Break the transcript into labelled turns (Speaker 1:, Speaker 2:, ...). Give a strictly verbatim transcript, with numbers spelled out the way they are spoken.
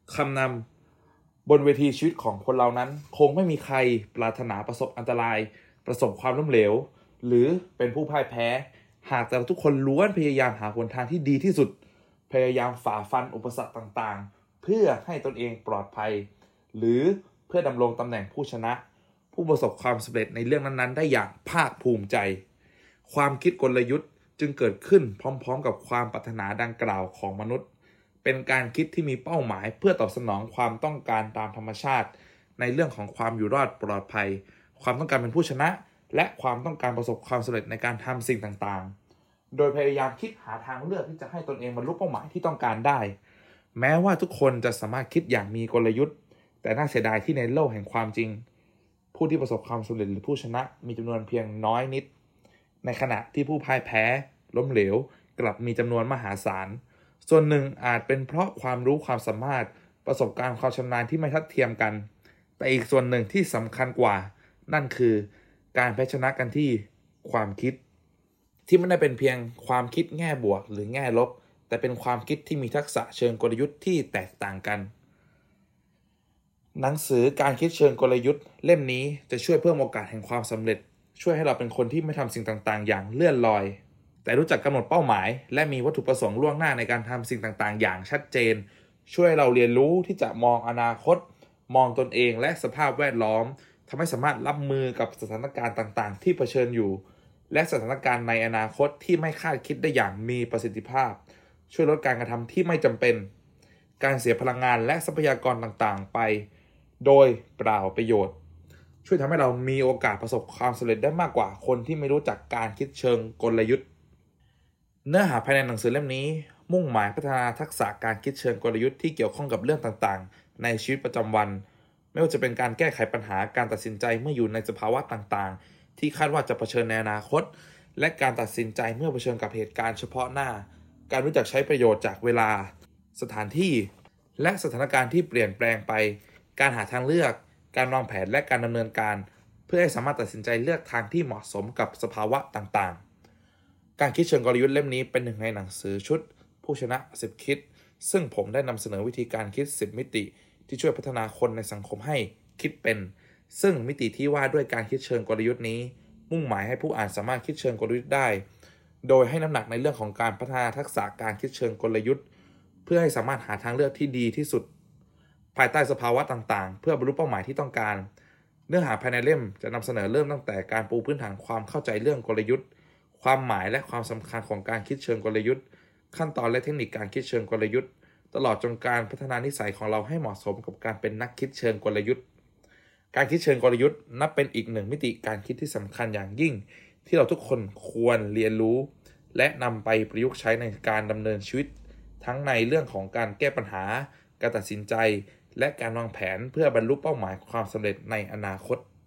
Speaker 1: คำนำบนเวทีชีวิตของคนเรานั้นคงไม่มีใครปรารถนาประสบอันตรายประสบความล้มเหลวหรือเป็นผู้พ่ายแพ้หากแต่ทุกคนล้วนพยายามหาหนทางที่ดีที่สุดพยายามฝ่าฟันอุปสรรคต่างๆเพื่อให้ตนเองปลอดภัยหรือเพื่อดำรงตำแหน่งผู้ชนะผู้ประสบความสำเร็จในเรื่องนั้นๆได้อย่างภาคภูมิใจความคิดกลยุทธ์จึงเกิดขึ้นพร้อมๆกับความปรารถนาดังกล่าวของมนุษย์เป็นการคิดที่มีเป้าหมายเพื่อตอบสนองความต้องการตามธรรมชาติในเรื่องของความอยู่รอดปลอดภัยความต้องการเป็นผู้ชนะและความต้องการประสบความสำเร็จในการทำสิ่งต่างๆโดยพยายามคิดหาทางเลือกที่จะให้ตนเองบรรลุเป้าหมายที่ต้องการได้แม้ว่าทุกคนจะสามารถคิดอย่างมีกลยุทธ์แต่น่าเสียดายที่ในโลกแห่งความจริงผู้ที่ประสบความสำเร็จหรือผู้ชนะมีจำนวนเพียงน้อยนิดในขณะที่ผู้พ่ายแพ้ล้มเหลวกลับมีจำนวนมหาศาลส่วนหนึ่งอาจเป็นเพราะความรู้ความสามารถประสบการณ์ความชำนาญที่ไม่ทัดเทียมกันแต่อีกส่วนหนึ่งที่สำคัญกว่านั่นคือการแพ้ชนะกันที่ความคิดที่ไม่ได้เป็นเพียงความคิดแง่บวกหรือแง่ลบแต่เป็นความคิดที่มีทักษะเชิงกลยุทธ์ที่แตกต่างกันหนังสือการคิดเชิงกลยุทธ์เล่มนี้จะช่วยเพิ่มโอกาสแห่งความสำเร็จช่วยให้เราเป็นคนที่ไม่ทำสิ่งต่างๆอย่างเลื่อนลอยแต่รู้จักกำหนดเป้าหมายและมีวัตถุประสงค์ล่วงหน้าในการทำสิ่งต่างๆอย่างชัดเจนช่วยเราเรียนรู้ที่จะมองอนาคตมองตนเองและสภาพแวดล้อมทำให้สามารถรับมือกับสถานการณ์ต่างๆที่เผชิญอยู่และสถานการณ์ในอนาคตที่ไม่คาดคิดได้อย่างมีประสิทธิภาพช่วยลดการกระทำที่ไม่จำเป็นการเสียพลังงานและทรัพยากรต่างๆไปโดยเปล่าประโยชน์ช่วยทำให้เรามีโอกาสประสบความสำเร็จได้มากกว่าคนที่ไม่รู้จักการคิดเชิงกลยุทธ์เนื้อหาภายในหนังสือเล่มนี้มุ่งหมายพัฒนาทักษะการคิดเชิงกลยุทธ์ที่เกี่ยวข้องกับเรื่องต่างๆในชีวิตประจำวันไม่ว่าจะเป็นการแก้ไขปัญหาการตัดสินใจเมื่ออยู่ในสภาวะต่างๆที่คาดว่าจะเผชิญในอนาคตและการตัดสินใจเมื่อเผชิญกับเหตุการณ์เฉพาะหน้าการรู้จักใช้ประโยชน์จากเวลาสถานที่และสถานการณ์ที่เปลี่ยนแปลงไปการหาทางเลือกการวางแผนและการดำเนินการเพื่อให้สามารถตัดสินใจเลือกทางที่เหมาะสมกับสภาวะต่างๆการคิดเชิงกลยุทธ์เล่มนี้เป็นหนึ่งในหนังสือชุดผู้ชนะสิบคิดซึ่งผมได้นำเสนอวิธีการคิดสิบมิติที่ช่วยพัฒนาคนในสังคมให้คิดเป็นซึ่งมิติที่ว่าด้วยการคิดเชิงกลยุทธ์นี้มุ่งหมายให้ผู้อ่านสามารถคิดเชิงกลยุทธ์ได้โดยให้น้ำหนักในเรื่องของการพัฒนาทักษะการคิดเชิงกลยุทธ์เพื่อให้สามารถหาทางเลือกที่ดีที่สุดภายใต้สภาวะต่างๆเพื่อบรรลุเป้าหมายที่ต้องการเนื้อหาภายในเล่มจะนำเสนอเริ่มตั้งแต่การปูพื้นฐานความเข้าใจเรื่องกลยุทธ์ความหมายและความสำคัญของการคิดเชิงกลยุทธ์ขั้นตอนและเทคนิคการคิดเชิงกลยุทธ์ตลอดจนการพัฒนานิสัยของเราให้เหมาะสมกับการเป็นนักคิดเชิงกลยุทธ์การคิดเชิงกลยุทธ์นับเป็นอีกหนึ่งมิติการคิดที่สำคัญอย่างยิ่งที่เราทุกคนควรเรียนรู้และนำไปประยุกต์ใช้ในการดำเนินชีวิตทั้งในเรื่องของการแก้ปัญหาการตัดสินใจและการวางแผนเพื่อบรรลุเป้าหมายความสำเร็จในอนาคต